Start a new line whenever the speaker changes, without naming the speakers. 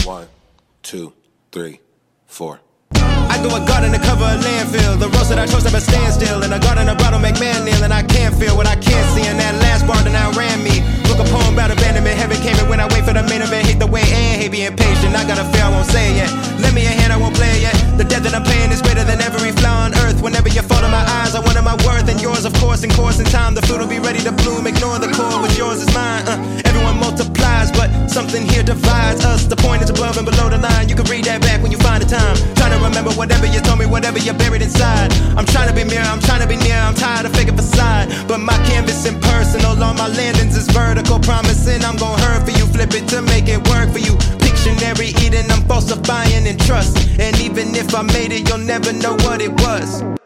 1, 2, 3, 4.
I go a garden to cover a landfill. The roast that I toast up a standstill. In a garden a bottle make man kneel. And I can't feel what I can't see. And that last bar that outran me. Book a poem about abandonment. Heaven came in when I wait for the main event. Hate the way and hate being patient. I gotta fear I won't say it yet. Lend me a hand, I won't play it yet. The debt that I'm paying is greater than every flaw on earth. Whenever you fall in my eyes, I wonder my worth. And yours of course, in course in time. The fruit will be ready to bloom. Ignore the core, what's yours is mine. Everyone multiplies, but something here divides us. The point is above and below the line. You can read that back when you find the time. Trying to remember whatever you told me, whatever you buried inside. I'm trying to be mirror, I'm trying to be near. I'm tired of fake facade, but my canvas impersonal. All my landings is vertical, promising I'm gon' hurt for you. Flip it to make it work for you. Pictionary eating, I'm falsifying in trust. And even if I made it, you'll never know what it was.